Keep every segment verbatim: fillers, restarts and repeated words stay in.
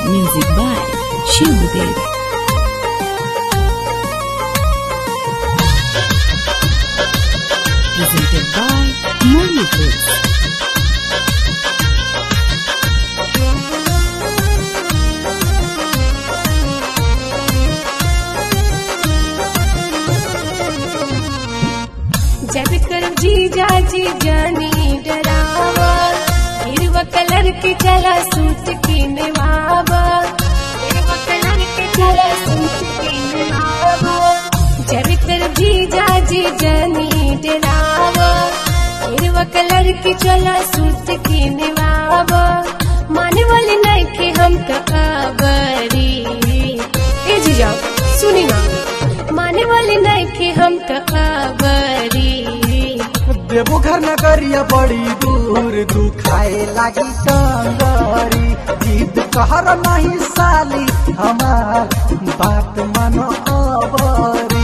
Music by Shivadev. Presented by Murli Books. जब कर जीजा जी जानी डरावा हिरवा कलर के चला सूट की नवाबा हिरवा कलर के चला सूट की नवाबा जब कर जीजा जी जानी डरावा हिरवा कलर के चला सूट की नवाबा माने वाले नहीं के हम कबरी ए जीजा सुनी ना माने वाले नहीं के हम कबरी देवो घर नगरिया बड़ी दूर दुखाए लागी टंगरी जीत कहर नहीं साली हमार बात मानो अबरी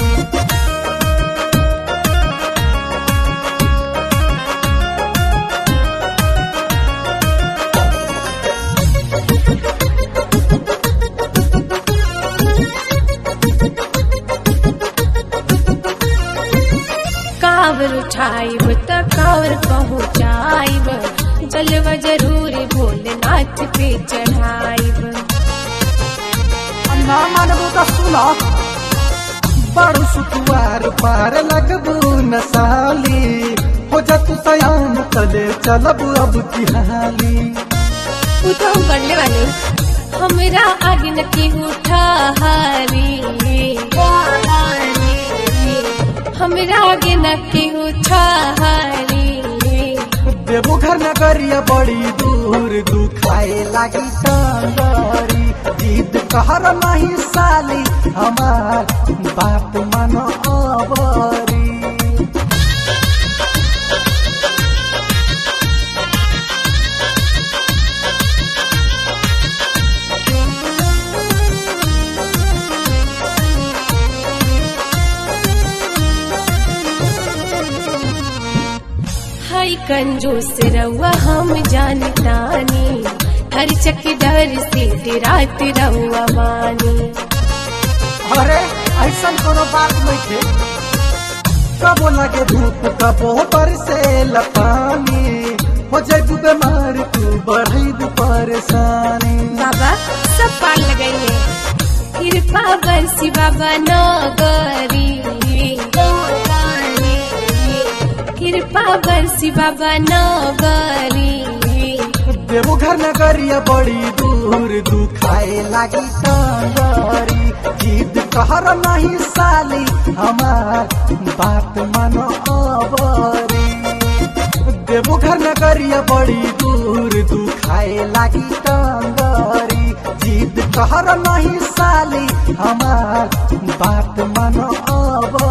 कावर उठाइब त कावर पहुँचाइब जलवा जरूर भोलेनाथ पे चढ़ाइब ना मानबू तो सुनो बड़ू सुकुआर पार लगबू न साली हो जा तू सयान तले चलबू अब की हाली वो तो हम करने वाले हमरा आगे न की उठा हारी हमरा आगे न की उठा हारी देवो घर नगरिया बड़ी दूर दुखाए लागी टंगरी जीत कहर नहीं साली हमार बात मानो अबरी हाय कंजूस रउआ हम जानतानी हर चक्की डर से रात रउआ मानी अरे ऐसा कोनो बात नहीं थे कबो लगे धूप कबो बरसे लपानी हो जाए बीमार तू बढ़ी दू परेशानी बाबा सब पार लगाइए कृपा बरसी बाबा नगरी कृपा बरसी बाबा नगरी देवो घर नगरिया बड़ी दूर दुखाए लागी टंगरी जीत कहर नहीं साली हमार बात मानो अबरी देवो घर नगरिया बड़ी दूर दुखाए लागी टंगरी जीत कहर नहीं साली हमार बात मानो अबरी।